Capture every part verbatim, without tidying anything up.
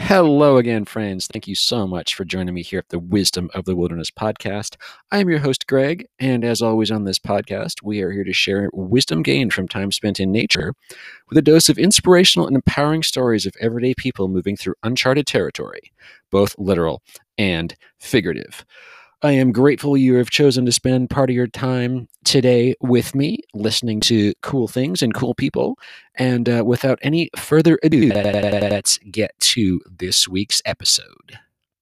Hello again, friends. Thank you so much for joining me here at the Wisdom of the Wilderness podcast. I am your host, Greg, and as always on this podcast, we are here to share wisdom gained from time spent in nature with a dose of inspirational and empowering stories of everyday people moving through uncharted territory, both literal and figurative. I am grateful you have chosen to spend part of your time today with me, listening to cool things and cool people. And uh, without any further ado, let's get to this week's episode.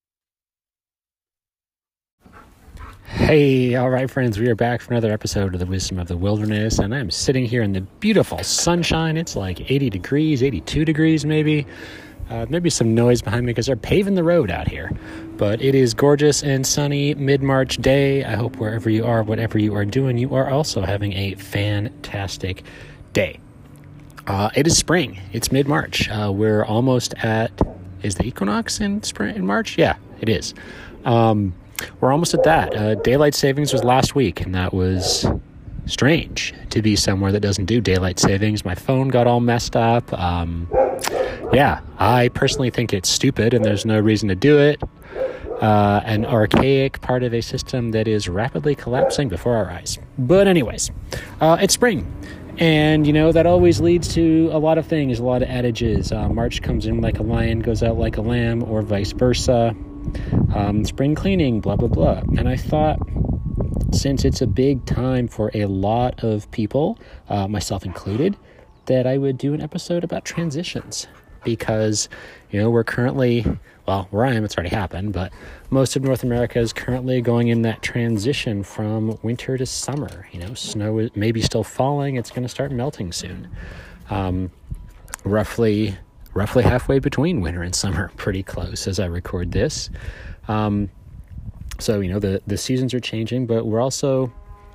Hey, all right, friends, we are back for another episode of the Wisdom of the Wilderness, and I'm sitting here in the beautiful sunshine. It's like eighty degrees, eighty-two degrees maybe. Uh, maybe some noise behind me because they're paving the road out here. But it is gorgeous and sunny mid-March day. I hope wherever you are, whatever you are doing, you are also having a fantastic day. Uh, it is spring. It's mid-March. Uh, we're almost at... Is the equinox in spring in March? Yeah, it is. Um, we're almost at that. Uh, daylight savings was last week, and that was strange to be somewhere that doesn't do daylight savings. My phone got all messed up. Um... Yeah, I personally think it's stupid and there's no reason to do it. Uh, an archaic part of a system that is rapidly collapsing before our eyes. But anyways, uh, it's spring. And, you know, that always leads to a lot of things, a lot of adages. Uh, March comes in like a lion, goes out like a lamb, or vice versa. Um, spring cleaning, blah, blah, blah. And I thought, since it's a big time for a lot of people, uh, myself included, that I would do an episode about transitions. Because, you know, we're currently, well, where I am, it's already happened, but most of North America is currently going in that transition from winter to summer. You know, snow is maybe still falling. It's going to start melting soon. Um, roughly, roughly halfway between winter and summer, pretty close as I record this. Um, so, you know, the, the seasons are changing, but we're also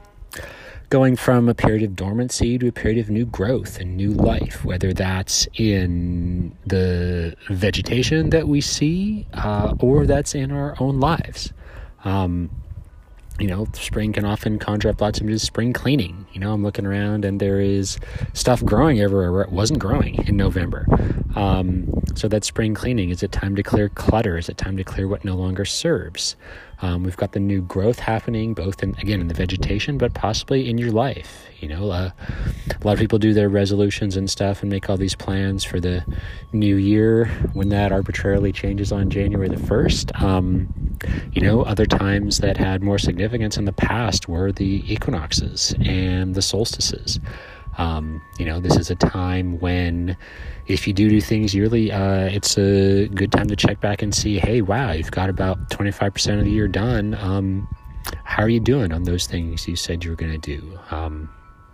going from a period of dormancy to a period of new growth and new life, whether that's in the vegetation that we see uh, or that's in our own lives. Um, you know, spring can often conjure up lots of just spring cleaning. You know, I'm looking around and there is stuff growing everywhere where it wasn't growing in November. Um, so that's spring cleaning. Is it time to clear clutter? Is it time to clear what no longer serves? Um, we've got the new growth happening, both in, again, in the vegetation, but possibly in your life. You know, uh, a lot of people do their resolutions and stuff and make all these plans for the new year when that arbitrarily changes on January the first. Um, you know, other times that had more significance in the past were the equinoxes and the solstices. Um, you know, this is a time when if you do do things yearly, uh, it's a good time to check back and see, hey, wow, you've got about twenty-five percent of the year done. Um, how are you doing on those things you said you were going to do? Um,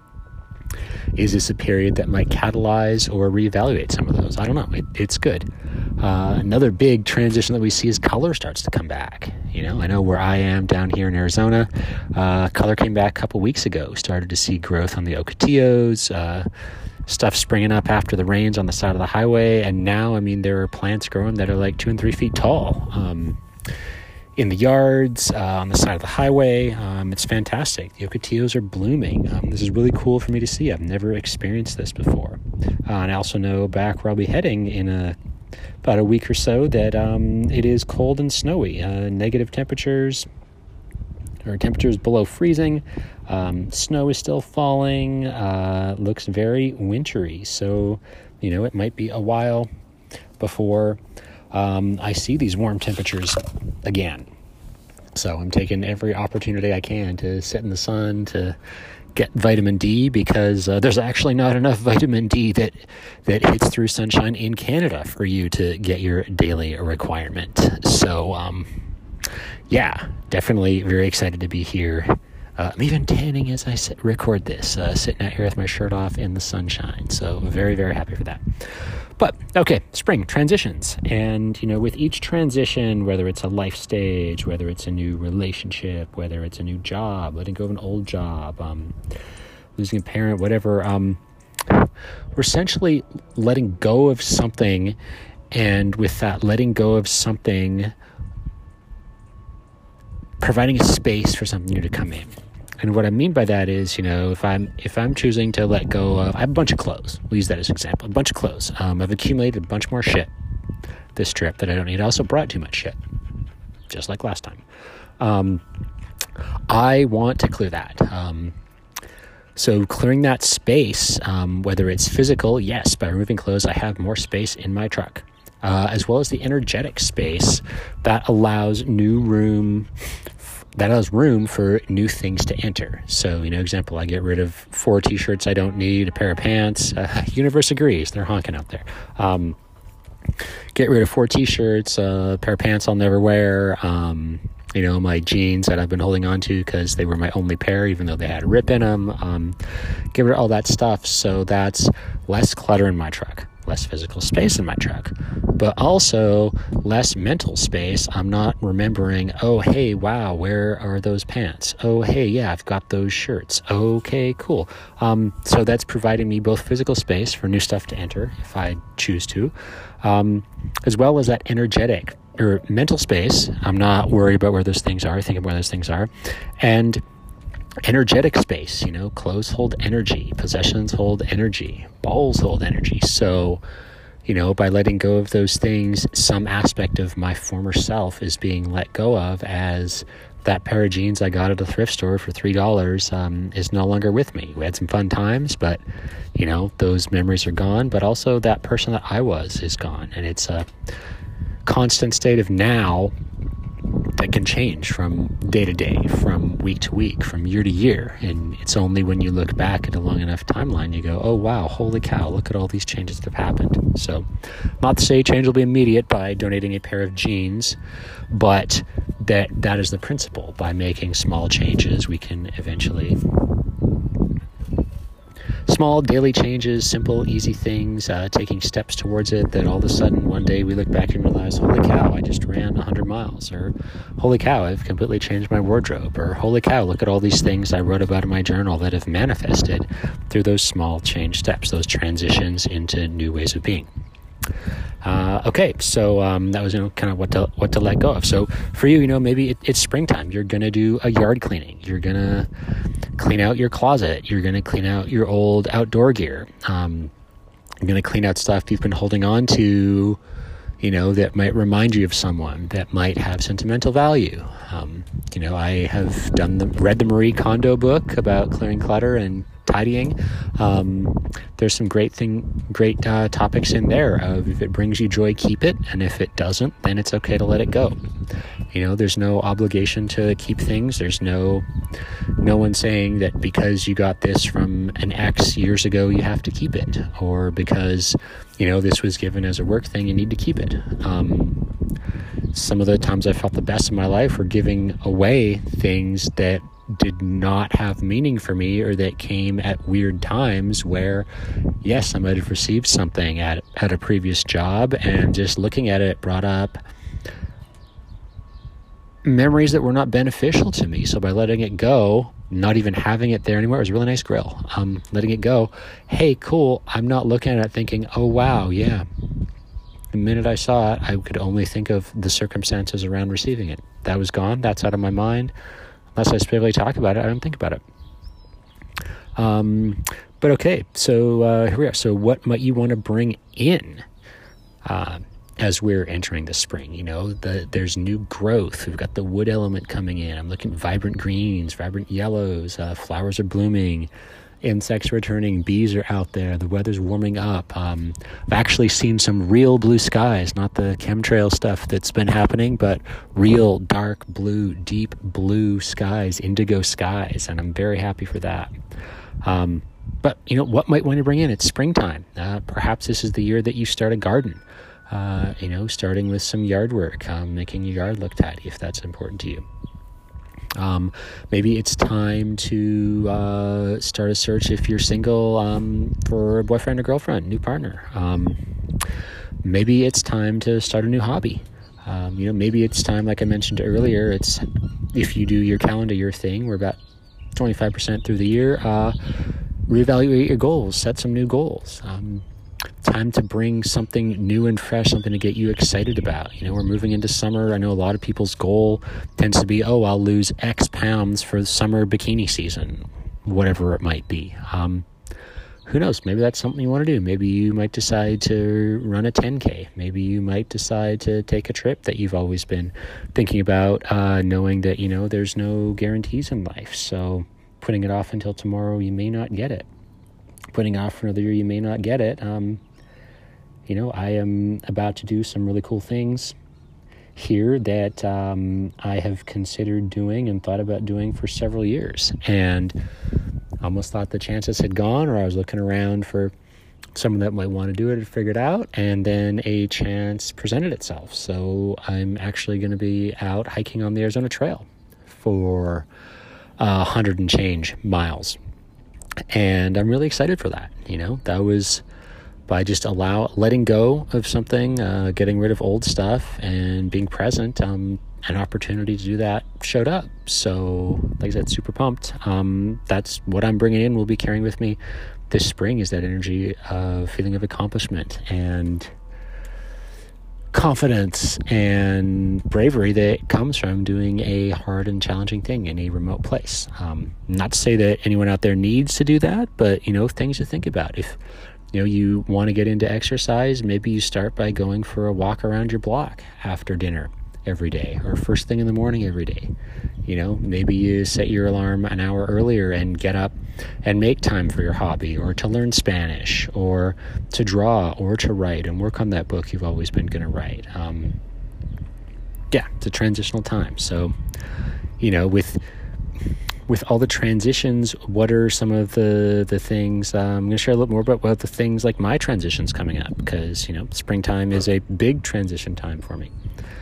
is this a period that might catalyze or reevaluate some of those? I don't know. It, it's good. Uh, another big transition that we see is color starts to come back. You know, I know where I am down here in Arizona, uh, color came back a couple weeks ago. Started to see growth on the ocotillos, uh, stuff springing up after the rains on the side of the highway. And now, I mean, there are plants growing that are like two and three feet tall. Um, in the yards, uh, on the side of the highway. Um, it's fantastic. The ocotillos are blooming. Um, this is really cool for me to see. I've never experienced this before. Uh, and I also know back where I'll be heading in a, about a week or so that um, it is cold and snowy. Uh, negative temperatures, or temperatures below freezing. Um, snow is still falling. Uh, looks very wintry. So, you know, it might be a while before Um, I see these warm temperatures again. So I'm taking every opportunity I can to sit in the sun, to get vitamin D, because uh, there's actually not enough vitamin D that that hits through sunshine in Canada for you to get your daily requirement. So, um, yeah, definitely very excited to be here. Uh, I'm even tanning as I sit, record this, uh, sitting out here with my shirt off in the sunshine. So very, very happy for that. But, okay, spring, transitions. And, you know, with each transition, whether it's a life stage, whether it's a new relationship, whether it's a new job, letting go of an old job, um, losing a parent, whatever, um, we're essentially letting go of something. And with that letting go of something, providing a space for something new to come in. And what I mean by that is, you know, if I'm if I'm choosing to let go of, I have a bunch of clothes. We'll use that as an example. A bunch of clothes. Um, I've accumulated a bunch more shit. this trip that I don't need. I also brought too much shit, just like last time. Um, I want to clear that. Um, so clearing that space, um, whether it's physical, yes, by removing clothes, I have more space in my truck, uh, as well as the energetic space that allows new room, that allows room for new things to enter. So, you know, example, I get rid of four t-shirts I don't need, a pair of pants. Uh, universe agrees. They're honking out there. Um, get rid of four t-shirts, uh, a pair of pants I'll never wear, um, you know, my jeans that I've been holding on to because they were my only pair, even though they had a rip in them. Um, get rid of all that stuff. So that's less clutter in my truck, less physical space in my truck, but also less mental space. I'm not remembering, oh, hey, wow, where are those pants? Oh, hey, yeah, I've got those shirts. Okay, cool. Um, so that's providing me both physical space for new stuff to enter if I choose to, um, as well as that energetic or mental space. I'm not worried about where those things are, thinking where those things are, and energetic space. You know, clothes hold energy, possessions hold energy, balls hold energy. So, you know, by letting go of those things, some aspect of my former self is being let go of, as that pair of jeans I got at a thrift store for three dollars um, is no longer with me. We had some fun times, but, you know, those memories are gone, but also that person that I was is gone. And it's a constant state of now that can change from day to day, from week to week, from year to year. And it's only when you look back at a long enough timeline, you go, oh, wow, holy cow, look at all these changes that have happened. So not to say change will be immediate by donating a pair of jeans, but that that is the principle. By making small changes, we can eventually... Small daily changes, simple, easy things, uh, taking steps towards it, that all of a sudden one day we look back and realize, holy cow, I just ran one hundred miles, or holy cow, I've completely changed my wardrobe, or holy cow, look at all these things I wrote about in my journal that have manifested through those small change steps, those transitions into new ways of being. Uh, okay, so um, that was, you know, kind of what to what to let go of. So for you, you know, maybe it, it's springtime. You're gonna do a yard cleaning. You're gonna clean out your closet. You're gonna clean out your old outdoor gear. Um, you're gonna clean out stuff you've been holding on to, you know, that might remind you of someone, that might have sentimental value. Um, you know, I have done the read the Marie Kondo book about clearing clutter and tidying. Um, there's some great thing, great uh, topics in there of, if it brings you joy, keep it, and if it doesn't, then it's okay to let it go. You know, there's no obligation to keep things. There's no no one saying that because you got this from an ex years ago, you have to keep it, or because, you know, this was given as a work thing, you need to keep it. Um, some of the times I felt the best in my life were giving away things that did not have meaning for me, or that came at weird times where, yes, I might have received something at, at a previous job, and just looking at it brought up memories that were not beneficial to me. So by letting it go, not even having it there anymore, it was a really nice grill. Um, letting it go, hey, cool, I'm not looking at it thinking, oh, wow, yeah. The minute I saw it, I could only think of the circumstances around receiving it. That was gone. That's out of my mind. Unless I specifically talk about it, I don't think about it. Um, but okay, so uh, here we are. So what might you want to bring in uh, as we're entering the spring? You know, the, there's new growth. We've got the wood element coming in. I'm looking at vibrant greens, vibrant yellows. Uh, flowers are blooming. Insects are returning. Bees are out there. The weather's warming up. Um, I've actually seen some real blue skies, not the chemtrail stuff that's been happening, but real dark blue, deep blue skies, indigo skies, and I'm very happy for that. Um, but, you know, what might want to bring in? It's springtime. Uh, perhaps this is the year that you start a garden, uh, you know, starting with some yard work, um, making your yard look tidy if that's important to you. Um, maybe it's time to uh, start a search, if you're single, um, for a boyfriend or girlfriend, new partner. Um, maybe it's time to start a new hobby. Um, you know, maybe it's time, like I mentioned earlier, it's, if you do your calendar year thing, we're about twenty-five percent through the year, uh, reevaluate your goals, set some new goals. Um, time to bring something new and fresh, something to get you excited about. You know, we're moving into summer. I know a lot of people's goal tends to be, oh, I'll lose X pounds for the summer bikini season, whatever it might be. Um, who knows? Maybe that's something you want to do. Maybe you might decide to run a ten K. Maybe you might decide to take a trip that you've always been thinking about, uh, knowing that, you know, there's no guarantees in life. So putting it off until tomorrow, you may not get it. Putting it off for another year, you may not get it. Um, you know, I am about to do some really cool things here that um, I have considered doing and thought about doing for several years. And almost thought the chances had gone, or I was looking around for someone that might want to do it and figure it out, and then a chance presented itself. So I'm actually going to be out hiking on the Arizona Trail for a hundred and change miles. And I'm really excited for that. You know, that was by just allow letting go of something, uh, getting rid of old stuff and being present. Um, an opportunity to do that showed up. So like I said, super pumped. Um, that's what I'm bringing in. Will be carrying with me this spring is that energy of feeling of accomplishment and confidence and bravery that comes from doing a hard and challenging thing in a remote place. Um, not to say that anyone out there needs to do that, but, you know, things to think about. If, you know, you want to get into exercise, maybe you start by going for a walk around your block after dinner every day, or first thing in the morning every day. You know, maybe you set your alarm an hour earlier and get up and make time for your hobby, or to learn Spanish, or to draw, or to write and work on that book you've always been going to write. Um, yeah, it's a transitional time. So, you know, with with all the transitions, what are some of the the things? Uh, I'm going to share a little more about what the things like my transitions coming up, because, you know, springtime is a big transition time for me.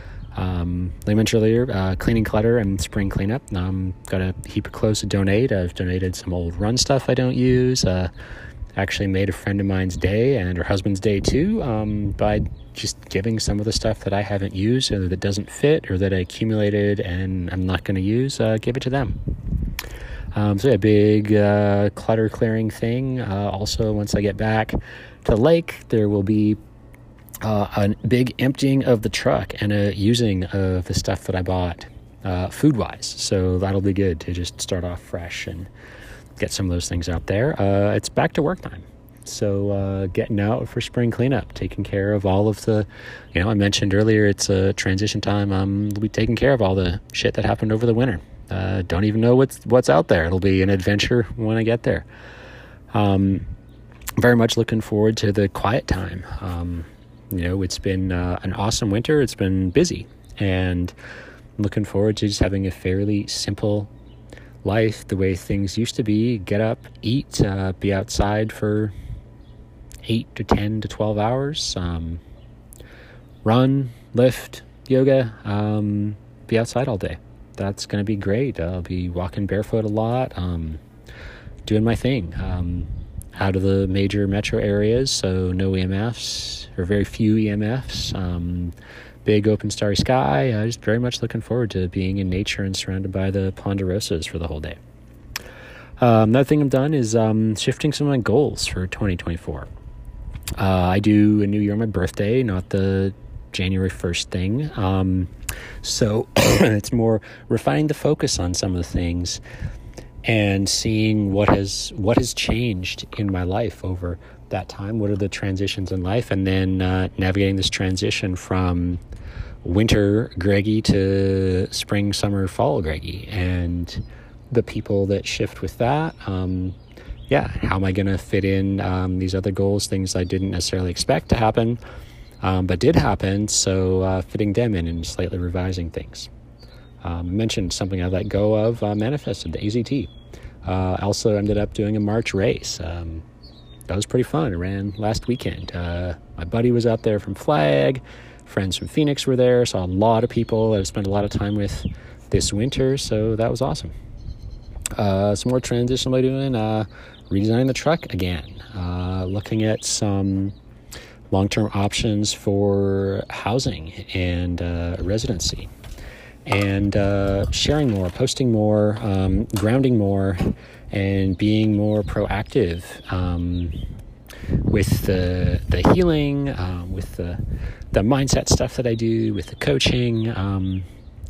Um, like I mentioned earlier, uh, cleaning clutter and spring cleanup. Um, got a heap of clothes to donate. I've donated some old run stuff I don't use. Uh, actually made a friend of mine's day and her husband's day too, um, by just giving some of the stuff that I haven't used or that doesn't fit or that I accumulated and I'm not going to use, uh, give it to them. Um, so yeah, big, uh, clutter clearing thing. Uh, also, once I get back to the lake, there will be Uh, a big emptying of the truck and a using of the stuff that I bought uh, food-wise. So that'll be good to just start off fresh and get some of those things out there. Uh, it's back to work time. So uh, getting out for spring cleanup, taking care of all of the, you know, I mentioned earlier, it's a transition time. Um, we'll be taking care of all the shit that happened over the winter. Uh, don't even know what's, what's out there. It'll be an adventure when I get there. Um, very much looking forward to the quiet time. Um, You know, it's been uh, an awesome winter. It's been busy, and I'm looking forward to just having a fairly simple life, the way things used to be. Get up, eat, uh, be outside for eight to ten to twelve hours, um, run, lift, yoga, um, be outside all day. That's going to be great. I'll be walking barefoot a lot, um, doing my thing. Um, out of the major metro areas, so no E M Fs, or very few E M Fs, um, big open starry sky. Uh, just very much looking forward to being in nature and surrounded by the ponderosas for the whole day. Um, another thing I've done is um, shifting some of my goals for twenty twenty-four. Uh, I do a new year on my birthday, not the January first thing. Um, so it's more refining the focus on some of the things and seeing what has what has changed in my life over that time. What are the transitions in life? And then uh, navigating this transition from winter Greggy to spring, summer, fall Greggy, and the people that shift with that. Um, yeah, how am I going to fit in um, these other goals, things I didn't necessarily expect to happen, um, but did happen, so uh, fitting them in and slightly revising things. Um, I mentioned something I let go of, uh, manifested, the A Z T. Uh, I also ended up doing a March race. Um, that was pretty fun. I ran last weekend. Uh, my buddy was out there from Flag. Friends from Phoenix were there. Saw a lot of people that I spent a lot of time with this winter, so that was awesome. Uh, some more transition I'm doing, uh, redesigning the truck again. Uh, looking at some long-term options for housing and uh, residency. And uh, sharing more, posting more, um, grounding more, and being more proactive um, with the the healing, um, with the the mindset stuff that I do, with the coaching. Um,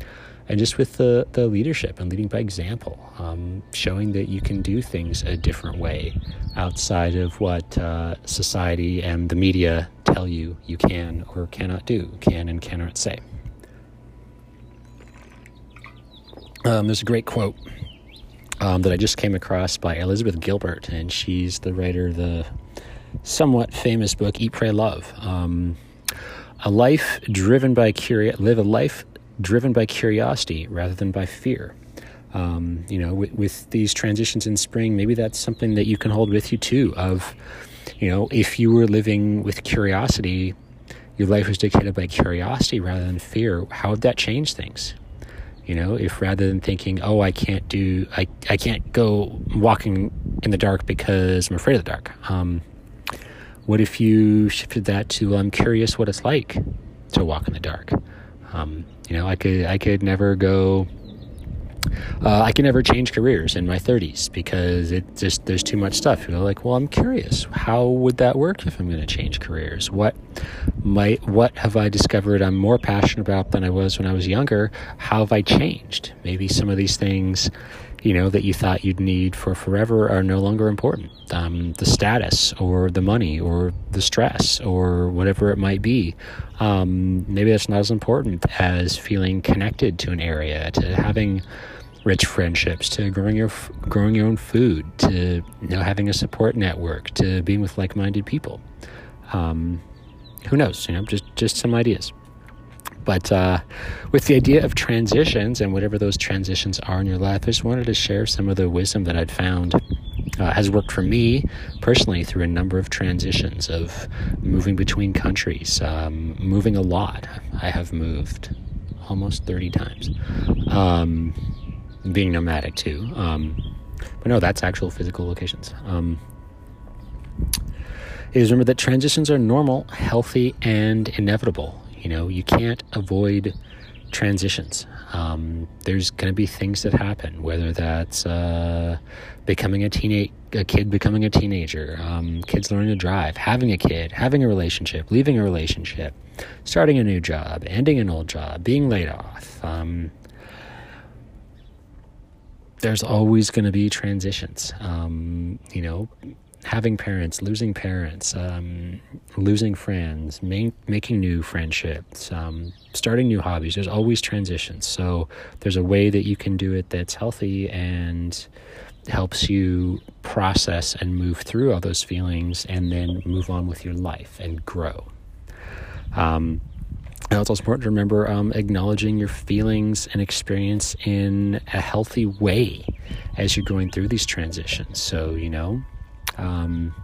and just with the, the leadership and leading by example, um, showing that you can do things a different way outside of what uh, society and the media tell you you can or cannot do, can and cannot say. Um, there's a great quote um, that I just came across by Elizabeth Gilbert, and she's the writer of the somewhat famous book Eat, Pray, Love. Um, a life driven by curi- live a life driven by curiosity rather than by fear. Um, you know, with, with these transitions in spring, maybe that's something that you can hold with you too. Of, you know, if you were living with curiosity, your life was dictated by curiosity rather than fear. How would that change things? You know, if rather than thinking, oh, I can't do, I, I can't go walking in the dark because I'm afraid of the dark. Um, what if you shifted that to, I'm curious what it's like to walk in the dark? Um, you know, I could, I could never go, uh, I can never change careers in my thirties because it just, there's too much stuff. You know, like, well, I'm curious. How would that work if I'm going to change careers? What might, what have I discovered I'm more passionate about than I was when I was younger? How have I changed? Maybe some of these things, you know, that you thought you'd need for forever are no longer important. Um, the status or the money or the stress or whatever it might be. Um, maybe that's not as important as feeling connected to an area, to having rich friendships, to growing your growing your own food, to, you know, having a support network, to being with like-minded people. Um, who knows? You know, just just some ideas. But uh, with the idea of transitions and whatever those transitions are in your life, I just wanted to share some of the wisdom that I'd found uh, has worked for me personally through a number of transitions of moving between countries, um, moving a lot. I have moved almost thirty times. Um, being nomadic too. Um, but no, that's actual physical locations. Um, is remember that transitions are normal, healthy, and inevitable. You know, you can't avoid transitions. Um, there's going to be things that happen, whether that's uh, becoming a teenage, a kid becoming a teenager, um, kids learning to drive, having a kid, having a relationship, leaving a relationship, starting a new job, ending an old job, being laid off. Um, there's always going to be transitions. Um, you know, having parents, losing parents, um, losing friends, ma- making new friendships, um, starting new hobbies. There's always transitions. So there's a way that you can do it that's healthy and helps you process and move through all those feelings and then move on with your life and grow. Um, and it's also important to remember um, acknowledging your feelings and experience in a healthy way as you're going through these transitions. So, you know, Um,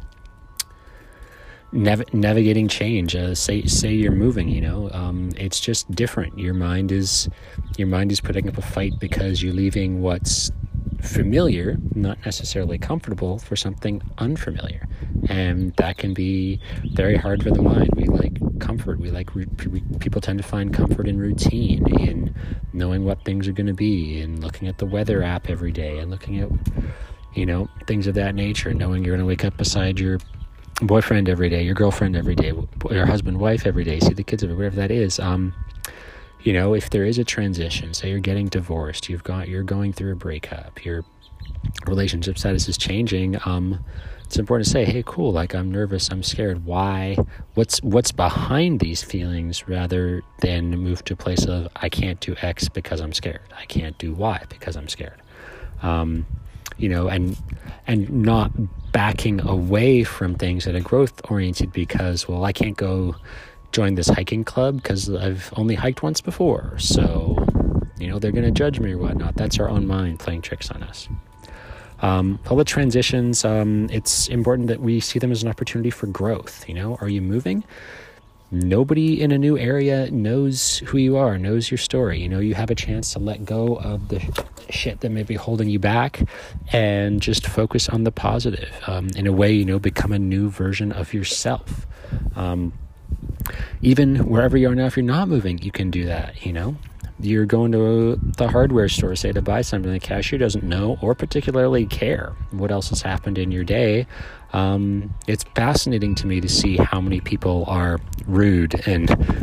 nav- navigating change, uh, say, say you're moving, you know, um, it's just different. Your mind is, your mind is putting up a fight because you're leaving what's familiar, not necessarily comfortable, for something unfamiliar. And that can be very hard for the mind. We like comfort. We like, re- we, people tend to find comfort in routine, in knowing what things are going to be, and looking at the weather app every day and looking at, you know, things of that nature, knowing you're going to wake up beside your boyfriend every day, your girlfriend every day, your husband, wife every day, see the kids, whatever that is. Um, you know, if there is a transition, say you're getting divorced, you've got, you're going through a breakup, your relationship status is changing, um, it's important to say, hey, cool, like, I'm nervous, I'm scared. Why? What's, what's behind these feelings, rather than move to a place of, I can't do X because I'm scared. I can't do Y because I'm scared. Um, you know, and and not backing away from things that are growth-oriented because, well, I can't go join this hiking club because I've only hiked once before, so, you know, they're going to judge me or whatnot. That's our own mind playing tricks on us. Um, all the transitions, um, it's important that we see them as an opportunity for growth. You know, are you moving? Nobody in a new area knows who you are, knows your story. You know, you have a chance to let go of the shit that may be holding you back and just focus on the positive. Um, in a way, you know, become a new version of yourself. Um, even wherever you are now, if you're not moving, you can do that, you know. You're going to the hardware store, say, to buy something. The cashier doesn't know or particularly care what else has happened in your day. Um, it's fascinating to me to see how many people are rude and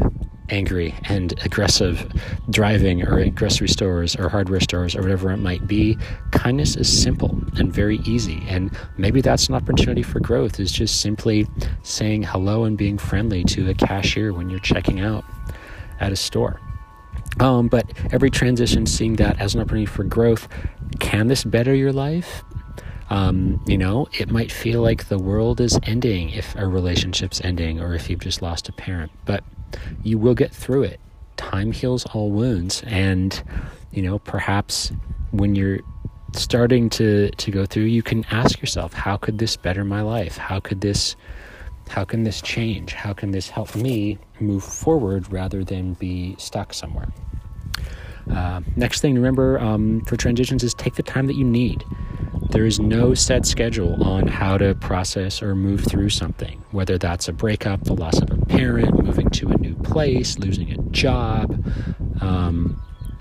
angry and aggressive driving or at grocery stores or hardware stores or whatever it might be. Kindness is simple and very easy. And maybe that's an opportunity for growth, is just simply saying hello and being friendly to a cashier when you're checking out at a store. Um, but every transition, seeing that as an opportunity for growth. Can this better your life? Um, you know, it might feel like the world is ending if a relationship's ending or if you've just lost a parent, but you will get through it. Time heals all wounds. And, you know, perhaps when you're starting to, to go through, you can ask yourself, how could this better my life? How could this, how can this change? How can this help me move forward rather than be stuck somewhere? Uh, next thing to remember um, for transitions is take the time that you need. There is no set schedule on how to process or move through something, whether that's a breakup, the loss of a parent, moving to a new place, losing a job. Um,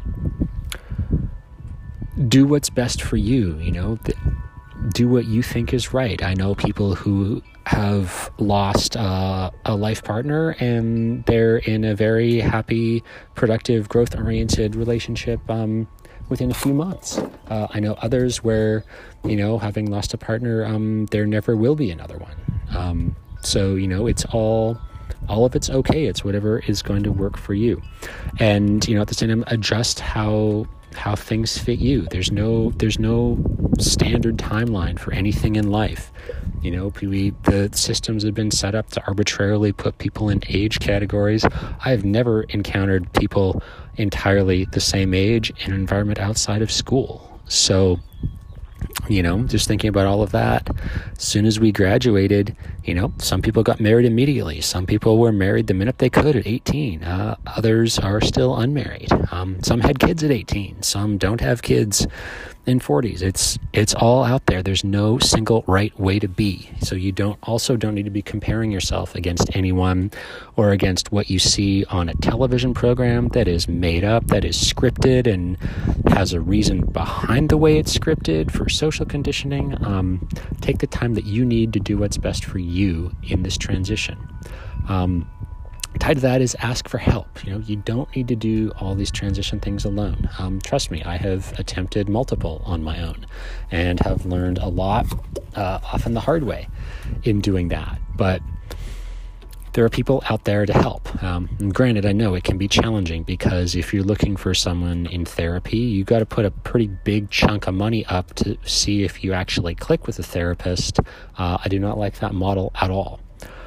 do what's best for you, you know, th- do what you think is right. I know people who have lost uh, a life partner and they're in a very happy, productive, growth-oriented relationship um, within a few months. Uh, I know others where, you know, having lost a partner, um, there never will be another one. Um, so, you know, it's all, all of it's okay. It's whatever is going to work for you. And, you know, at the same time, adjust how how things fit you. There's no there's no standard timeline for anything in life. You know, we, the systems have been set up to arbitrarily put people in age categories. I've never encountered people entirely the same age in an environment outside of school. So, you know, just thinking about all of that. As soon as we graduated, you know, some people got married immediately. Some people were married the minute they could at eighteen. Uh, others are still unmarried. Um, some had kids at eighteen. Some don't have kids in forties. It's it's all out there. There's no single right way to be. So you don't also don't need to be comparing yourself against anyone or against what you see on a television program that is made up, that is scripted and has a reason behind the way it's scripted for social conditioning. Um, take the time that you need to do what's best for you in this transition. Um, Tied to that is ask for help. You know, you don't need to do all these transition things alone. Um, trust me, I have attempted multiple on my own and have learned a lot, uh, often the hard way, in doing that. But there are people out there to help. Um, and granted, I know it can be challenging because if you're looking for someone in therapy, you got to put a pretty big chunk of money up to see if you actually click with a therapist. Uh, I do not like that model at all.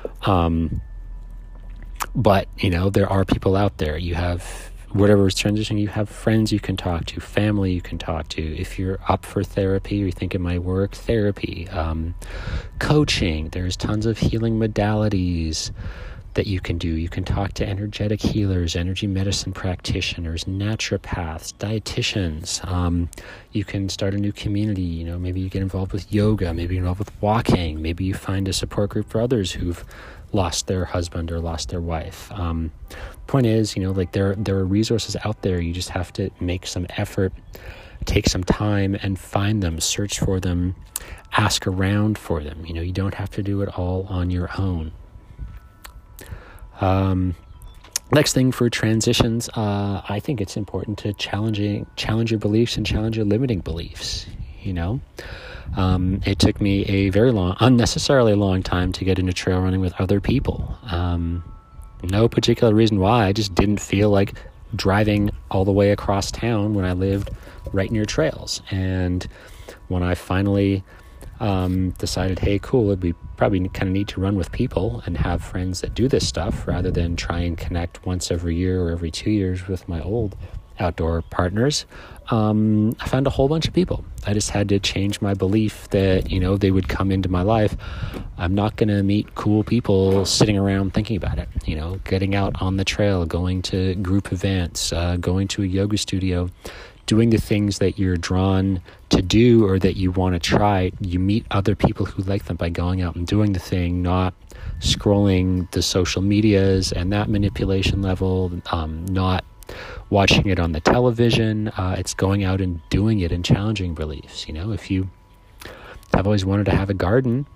Um, But, you know, there are people out there. You have whatever is transitioning, you have friends you can talk to, family you can talk to. If you're up for therapy or you think it might work, therapy, um, coaching. There's tons of healing modalities that you can do. You can talk to energetic healers, energy medicine practitioners, naturopaths, dietitians. Um, you can start a new community. You know, maybe you get involved with yoga, maybe you're involved with walking, maybe you find a support group for others who've lost their husband or lost their wife. Um, point is, you know, like there, there are resources out there. You just have to make some effort, take some time and find them, search for them, ask around for them. You know, you don't have to do it all on your own. Um, next thing for transitions, uh, I think it's important to challenging, challenge your beliefs and challenge your limiting beliefs, you know. Um, it took me a very long, unnecessarily long time to get into trail running with other people. Um, no particular reason why. I just didn't feel like driving all the way across town when I lived right near trails. And when I finally um, decided, hey, cool, we probably kind of need to run with people and have friends that do this stuff rather than try and connect once every year or every two years with my old outdoor partners, um, I found a whole bunch of people. I just had to change my belief that, you know, they would come into my life. I'm not going to meet cool people sitting around thinking about it, you know, getting out on the trail, going to group events, uh, going to a yoga studio, doing the things that you're drawn to do or that you want to try. You meet other people who like them by going out and doing the thing, not scrolling the social medias and that manipulation level, um, not watching it on the television. Uh, it's going out and doing it and challenging beliefs. You know, if you have always wanted to have a garden,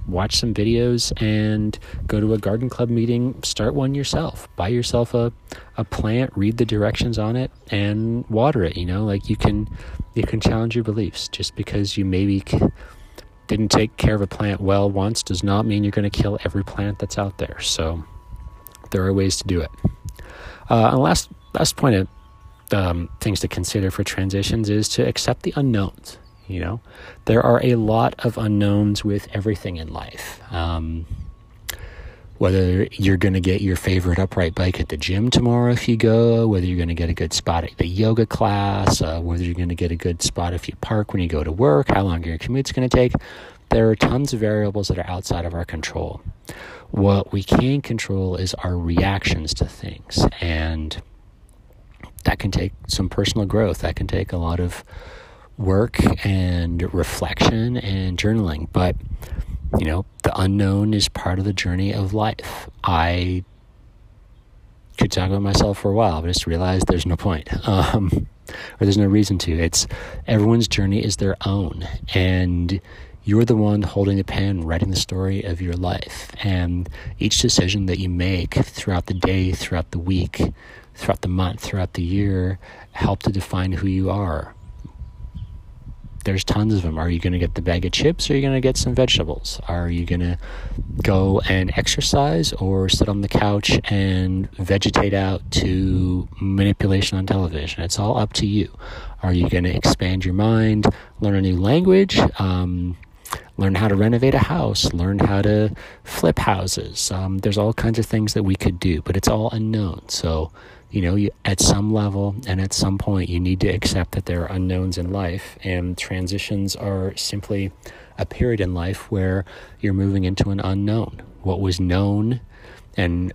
watch some videos and go to a garden club meeting, start one yourself, buy yourself a, a plant, read the directions on it, and water it. You know, like you can, you can challenge your beliefs. Just because you maybe didn't take care of a plant well once does not mean you're going to kill every plant that's out there. So there are ways to do it. Uh, and last, last point of um, things to consider for transitions is to accept the unknowns. You know, there are a lot of unknowns with everything in life. Um, whether you're going to get your favorite upright bike at the gym tomorrow if you go, whether you're going to get a good spot at the yoga class, uh, whether you're going to get a good spot if you park when you go to work, how long your commute's going to take. There are tons of variables that are outside of our control. What we can control is our reactions to things, and that can take some personal growth. That can take a lot of work and reflection and journaling, but you know, the unknown is part of the journey of life. I could talk about myself for a while, but I just realized there's no point, um, or there's no reason to. It's everyone's journey is their own, and you're the one holding the pen, writing the story of your life. And each decision that you make throughout the day, throughout the week, throughout the month, throughout the year, help to define who you are. There's tons of them. Are you going to get the bag of chips, or are you going to get some vegetables? Are you going to go and exercise, or sit on the couch and vegetate out to manipulation on television? It's all up to you. Are you going to expand your mind, learn a new language, um, learn how to renovate a house, learn how to flip houses? Um, there's all kinds of things that we could do, but it's all unknown. So, you know, you, at some level and at some point, you need to accept that there are unknowns in life, and transitions are simply a period in life where you're moving into an unknown. What was known and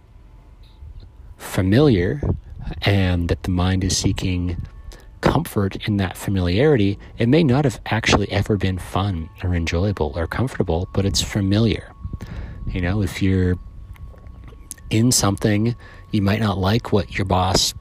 familiar, and that the mind is seeking comfort in that familiarity, it may not have actually ever been fun or enjoyable or comfortable, but it's familiar. You know, if you're in something, you might not like what your boss,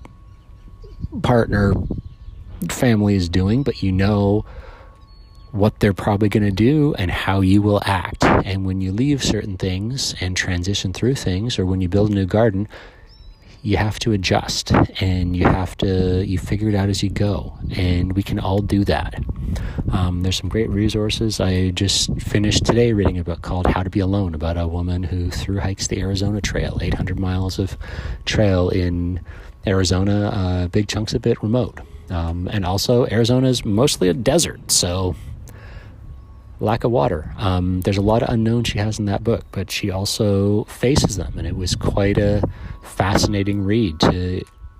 partner, family is doing, but you know what they're probably going to do and how you will act. And when you leave certain things and transition through things, or when you build a new garden, you have to adjust, and you have to, you figure it out as you go. And we can all do that. Um, there's some great resources. I just finished today reading a book called How to Be Alone, about a woman who through hikes the Arizona Trail, eight hundred miles of trail in Arizona, uh, big chunks of it remote. Um, and also Arizona is mostly a desert, so lack of water. Um, there's a lot of unknowns she has in that book, but she also faces them, and it was quite a fascinating read to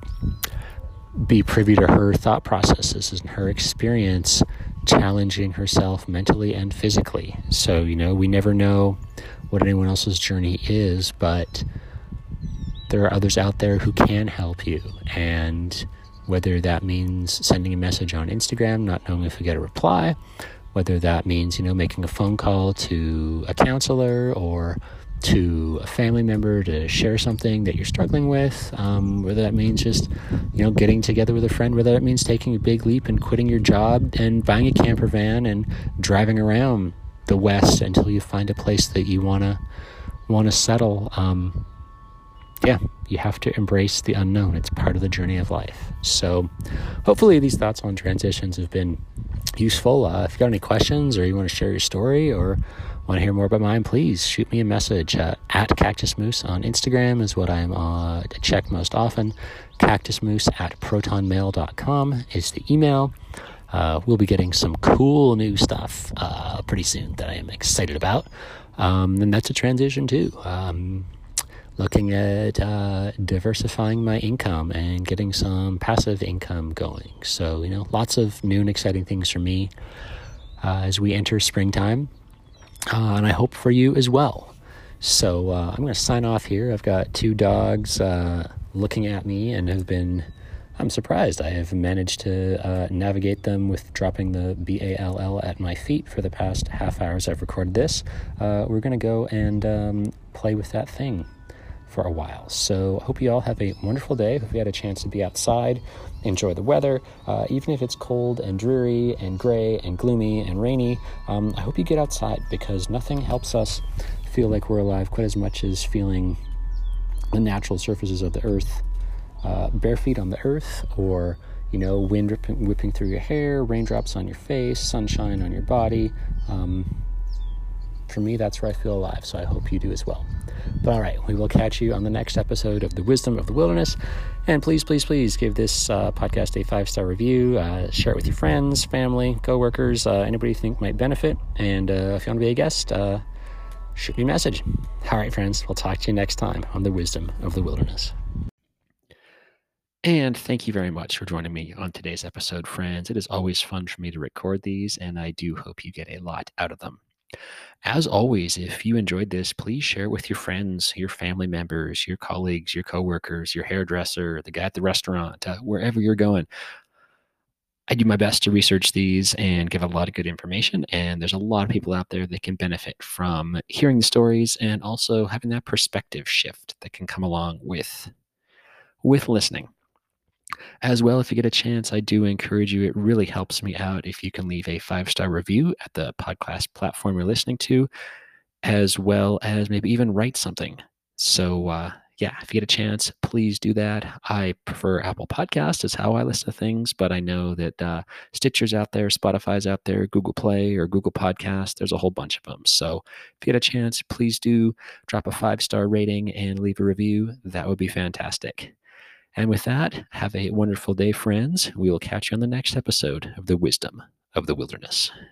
be privy to her thought processes and her experience challenging herself mentally and physically. So, you know, we never know what anyone else's journey is, but there are others out there who can help you. And whether that means sending a message on Instagram, not knowing if you get a reply, whether that means, you know, making a phone call to a counselor or to a family member to share something that you're struggling with, um, whether that means just, you know, getting together with a friend, whether that means taking a big leap and quitting your job and buying a camper van and driving around the West until you find a place that you want to want to settle. Um, yeah, you have to embrace the unknown. It's part of the journey of life. So hopefully these thoughts on transitions have been useful. Uh, if you got any questions, or you want to share your story, or want to hear more about mine, please shoot me a message. Uh, at Cactus Moose on Instagram is what I'm uh, check most often. Cactusmoose at protonmail dot com is the email. Uh, we'll be getting some cool new stuff uh, pretty soon that I am excited about. Um, and that's a transition too. Um, looking at uh, diversifying my income and getting some passive income going. So, you know, lots of new and exciting things for me uh, as we enter springtime. Uh, and I hope for you as well. So uh, I'm going to sign off here. I've got two dogs uh, looking at me and have been, I'm surprised. I have managed to uh, navigate them with dropping the B A L L at my feet for the past half hours I've recorded this. Uh, we're going to go and um, play with that thing for a while. So I hope you all have a wonderful day. Hope you had a chance to be outside, enjoy the weather, uh, even if it's cold and dreary and gray and gloomy and rainy. Um, I hope you get outside, because nothing helps us feel like we're alive quite as much as feeling the natural surfaces of the earth, uh, bare feet on the earth, or you know, wind whipping, whipping through your hair, raindrops on your face, sunshine on your body. Um, for me, that's where I feel alive, so I hope you do as well. But all right, we will catch you on the next episode of The Wisdom of the Wilderness. And please, please, please give this uh, podcast a five-star review. Uh, share it with your friends, family, coworkers, uh, anybody you think might benefit. And uh, if you want to be a guest, uh, shoot me a message. All right, friends, we'll talk to you next time on The Wisdom of the Wilderness. And thank you very much for joining me on today's episode, friends. It is always fun for me to record these, and I do hope you get a lot out of them. As always, if you enjoyed this, please share it with your friends, your family members, your colleagues, your coworkers, your hairdresser, the guy at the restaurant, uh, wherever you're going. I do my best to research these and give a lot of good information, and there's a lot of people out there that can benefit from hearing the stories and also having that perspective shift that can come along with, with listening. As well, if you get a chance, I do encourage you. It really helps me out if you can leave a five-star review at the podcast platform you're listening to, as well as maybe even write something. So, uh, yeah, if you get a chance, please do that. I prefer Apple Podcasts is how I listen to things, but I know that uh, Stitcher's out there, Spotify's out there, Google Play or Google Podcast. There's a whole bunch of them. So if you get a chance, please do drop a five-star rating and leave a review. That would be fantastic. And with that, have a wonderful day, friends. We will catch you on the next episode of The Wisdom of the Wilderness.